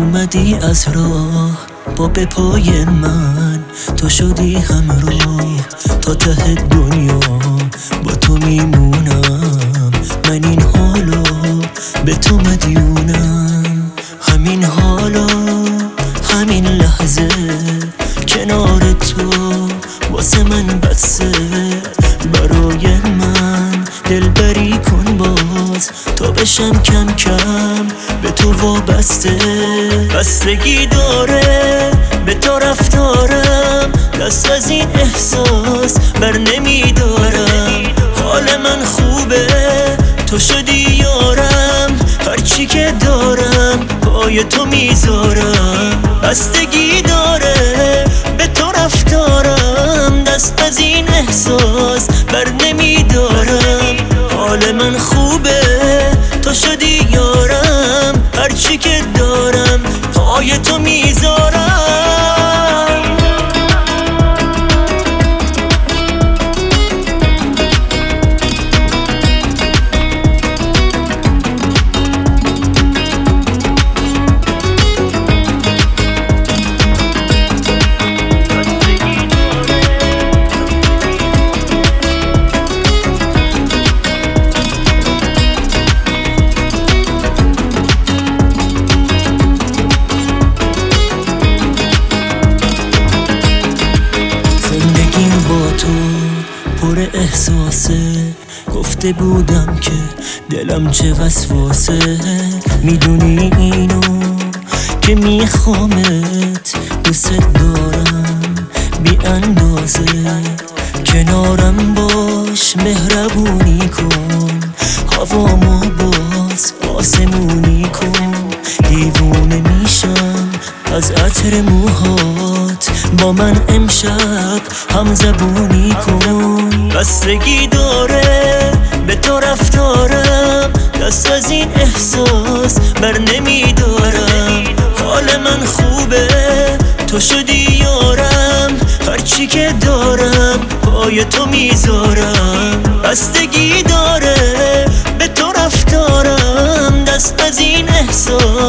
اومدی از راه با به پای من، تو شدی همراه تا ته دنیا، با تو میمونم. من این حالا به تو مدیونم، همین حالا همین لحظه کنار تو واسه من بسه. برای من دلبری کن باز تا بشم کم کم به تو وابسته. بستگی داره به تو رفتارم، دست از این احساس بر نمیدارم. حال من خوبه تو شدی یارم، هرچی که دارم پای تو میذارم. بستگی داره به تو رفتارم، دست از این احساس بر نمیدارم. حال من خوبه تو شدی یارم، هرچی که دارم پای تو میذارم. تو پر احساسه، گفته بودم که دلم چه وسواسه. میدونی اینو که میخوامت، دوست دارم بی اندازه. کنارم باش مهربونی کن، هوامو باز آسمونی کن. دیوونه میشم از عطر موهات، با من امشب هم زبونی کن. بستگی داره به تو رفتارم، دست از این احساس بر نمیدارم. حال من خوبه تو شدی یارم، هرچی که دارم پای تو میذارم. بستگی داره به تو رفتارم، دست از این احساس